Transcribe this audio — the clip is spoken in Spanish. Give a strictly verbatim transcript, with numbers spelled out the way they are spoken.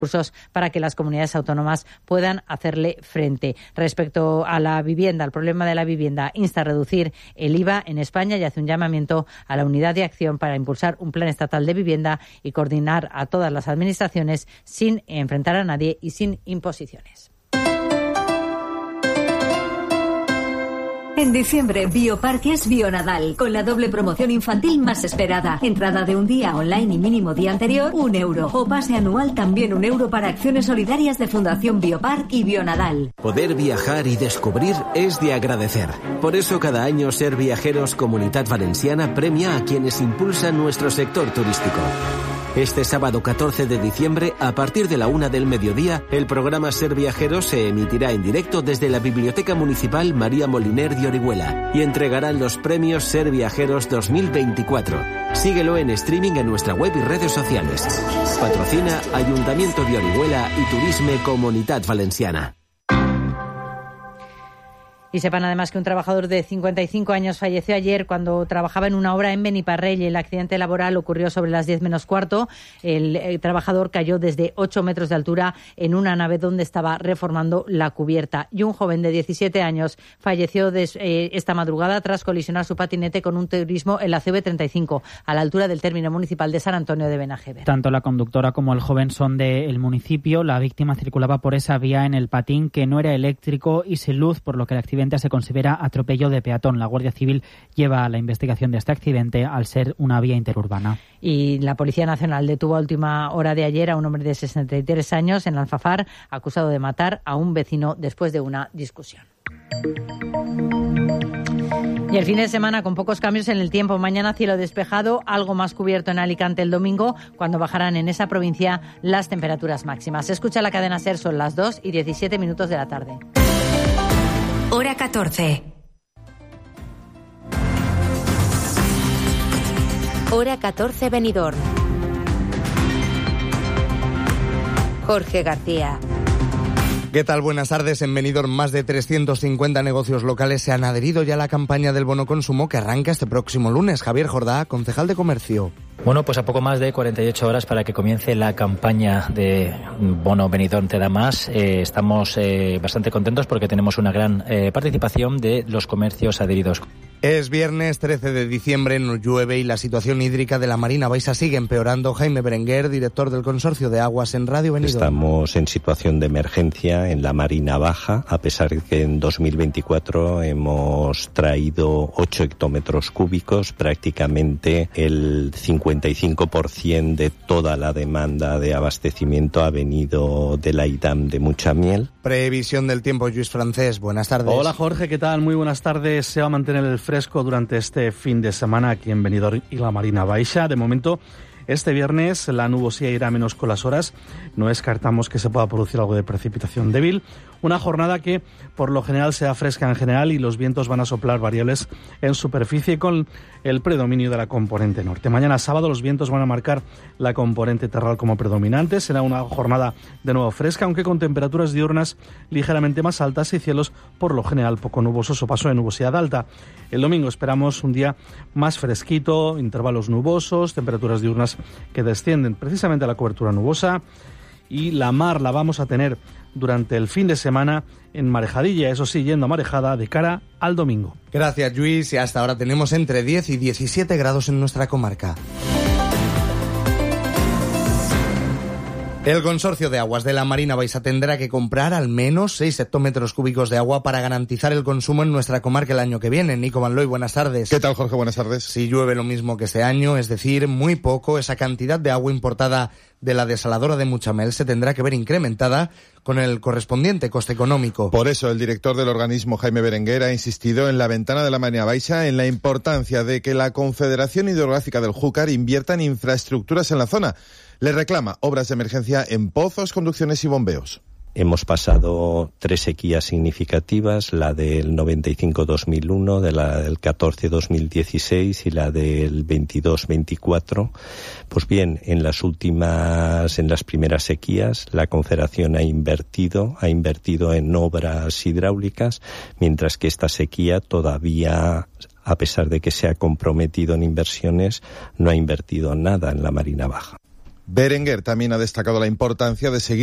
recursos para que las comunidades autónomas puedan hacerle frente. Respecto a la vivienda, al problema de la vivienda, insta a reducir el I V A en España y hace un llamamiento a la unidad de acción para impulsar un plan estatal de vivienda y coordinar a todas las administraciones sin enfrentar a nadie y sin imposiciones. En diciembre, Bioparques Bionadal, con la doble promoción infantil más esperada. Entrada de un día online y mínimo día anterior, un euro. O pase anual, también un euro para acciones solidarias de Fundación Biopark y Bionadal. Poder viajar y descubrir es de agradecer. Por eso cada año Ser Viajeros Comunitat Valenciana premia a quienes impulsan nuestro sector turístico. Este sábado catorce de diciembre, a partir de la una del mediodía, el programa Ser Viajeros se emitirá en directo desde la Biblioteca Municipal María Moliner de Orihuela y entregarán los premios Ser Viajeros dos mil veinticuatro. Síguelo en streaming en nuestra web y redes sociales. Patrocina Ayuntamiento de Orihuela y Turisme Comunitat Valenciana. Y sepan además que un trabajador de cincuenta y cinco años falleció ayer cuando trabajaba en una obra en Beniparrell. El accidente laboral ocurrió sobre las diez menos cuarto. El, el trabajador cayó desde ocho metros de altura en una nave donde estaba reformando la cubierta. Y un joven de diecisiete años falleció des, eh, esta madrugada tras colisionar su patinete con un turismo en la C V treinta y cinco, a la altura del término municipal de San Antonio de Benajever. Tanto la conductora como el joven son del municipio. La víctima circulaba por esa vía en el patín que no era eléctrico y sin luz, por lo que el accidente se considera atropello de peatón. La Guardia Civil lleva la investigación de este accidente al ser una vía interurbana. Y la Policía Nacional detuvo a última hora de ayer a un hombre de sesenta y tres años en Alfafar, acusado de matar a un vecino después de una discusión. Y el fin de semana con pocos cambios en el tiempo. Mañana cielo despejado, algo más cubierto en Alicante el domingo, cuando bajarán en esa provincia las temperaturas máximas. Se escucha la cadena SER, son las dos y diecisiete minutos de la tarde. Hora catorce. Hora catorce, Benidorm. Jorge García. ¿Qué tal? Buenas tardes. En Benidorm, más de trescientos cincuenta negocios locales se han adherido ya a la campaña del bono consumo que arranca este próximo lunes. Javier Jordá, concejal de Comercio. Bueno, pues a poco más de cuarenta y ocho horas para que comience la campaña de Bono Benidorm Te da más. Eh, estamos eh, bastante contentos porque tenemos una gran eh, participación de los comercios adheridos. Es viernes trece de diciembre, no llueve y la situación hídrica de la Marina Baixa sigue empeorando. Jaime Berenguer, director del Consorcio de Aguas en Radio Benidorm. Estamos en situación de emergencia en la Marina Baja, a pesar de que en dos mil veinticuatro hemos traído ocho hectómetros cúbicos, prácticamente el cincuenta y cinco por ciento de toda la demanda de abastecimiento ha venido de la I D A M de Muchamiel. Previsión del tiempo, Lluís Francés, buenas tardes. Hola Jorge, ¿qué tal? Muy buenas tardes. Se va a mantener el fresco durante este fin de semana aquí en Benidorm y la Marina Baixa. De momento, este viernes la nubosidad irá menos con las horas. No descartamos que se pueda producir algo de precipitación débil. Una jornada que por lo general sea fresca en general y los vientos van a soplar variables en superficie con el predominio de la componente norte. Mañana sábado los vientos van a marcar la componente terral como predominante. Será una jornada de nuevo fresca, aunque con temperaturas diurnas ligeramente más altas y cielos por lo general poco nubosos o paso de nubosidad alta. El domingo esperamos un día más fresquito, intervalos nubosos, temperaturas diurnas que descienden precisamente a la cobertura nubosa, y la mar la vamos a tener durante el fin de semana en marejadilla, eso sí, yendo a marejada de cara al domingo. Gracias, Lluís, y hasta ahora tenemos entre diez y diecisiete grados en nuestra comarca. El Consorcio de Aguas de la Marina Baixa tendrá que comprar al menos seis hectómetros cúbicos de agua para garantizar el consumo en nuestra comarca el año que viene. Nico Van Looy, buenas tardes. ¿Qué tal, Jorge? Buenas tardes. Si llueve lo mismo que este año, es decir, muy poco, esa cantidad de agua importada de la desaladora de Muchamel se tendrá que ver incrementada con el correspondiente coste económico. Por eso, el director del organismo, Jaime Berenguer, ha insistido en la ventana de la Marina Baixa en la importancia de que la Confederación Hidrográfica del Júcar invierta en infraestructuras en la zona. Le reclama obras de emergencia en pozos, conducciones y bombeos. Hemos pasado tres sequías significativas, la del noventa y cinco dos mil uno, de la del catorce dos mil dieciséis y la del veintidós veinticuatro. Pues bien, en las últimas, en las primeras sequías, la Confederación ha invertido, ha invertido en obras hidráulicas, mientras que esta sequía todavía, a pesar de que se ha comprometido en inversiones, no ha invertido nada en la Marina Baja. Berenguer también ha destacado la importancia de seguir